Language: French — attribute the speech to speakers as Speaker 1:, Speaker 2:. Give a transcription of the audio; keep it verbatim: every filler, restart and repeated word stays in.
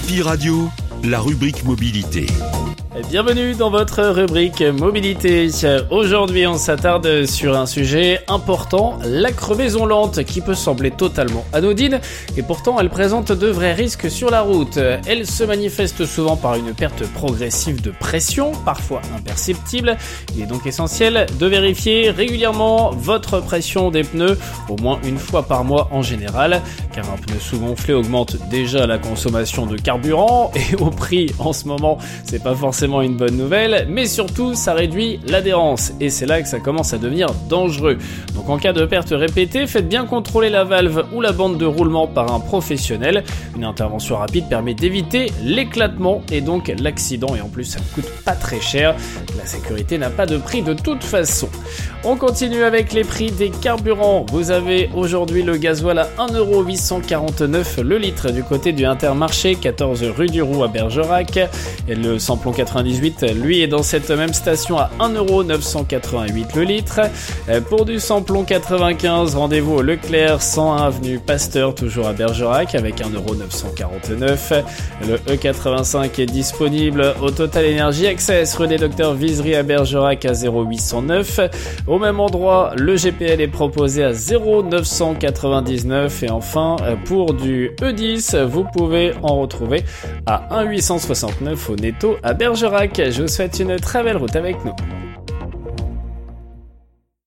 Speaker 1: Happy Radio, la rubrique mobilité.
Speaker 2: Bienvenue dans votre rubrique mobilité. Aujourd'hui, on s'attarde sur un sujet important, la crevaison lente, qui peut sembler totalement anodine, et pourtant elle présente de vrais risques sur la route. Elle se manifeste souvent par une perte progressive de pression, parfois imperceptible. Il est donc essentiel de vérifier régulièrement votre pression des pneus, au moins une fois par mois en général, car un pneu sous-gonflé augmente déjà la consommation de carburant, et au prix en ce moment, c'est pas forcément une bonne nouvelle, mais surtout ça réduit l'adhérence et c'est là que ça commence à devenir dangereux. Donc en cas de perte répétée, faites bien contrôler la valve ou la bande de roulement par un professionnel. Une intervention rapide permet d'éviter l'éclatement et donc l'accident, et en plus ça ne coûte pas très cher. La sécurité n'a pas de prix de toute façon. On continue avec les prix des carburants. Vous avez aujourd'hui le gasoil à un euro huit cent quarante-neuf le litre du côté du Intermarché, quatorze rue du Roux à Bergerac, et le samplon quatre-vingt-dix-huit, lui, est dans cette même station à un euro neuf cent quatre-vingt-huit le litre. Pour du samplon quatre-vingt-quinze, rendez-vous au Leclerc, cent un avenue Pasteur, toujours à Bergerac, avec un euro neuf cent quarante-neuf. Le E quatre-vingt-cinq est disponible au Total Energy Access, rue des Docteurs Visery à Bergerac, à zéro huit cent neuf. Au même endroit, le G P L est proposé à zéro neuf cent quatre-vingt-dix-neuf. Et enfin, pour du E dix, vous pouvez en retrouver à un huit cent soixante-neuf au Netto à Bergerac. Je vous souhaite une très belle route avec nous.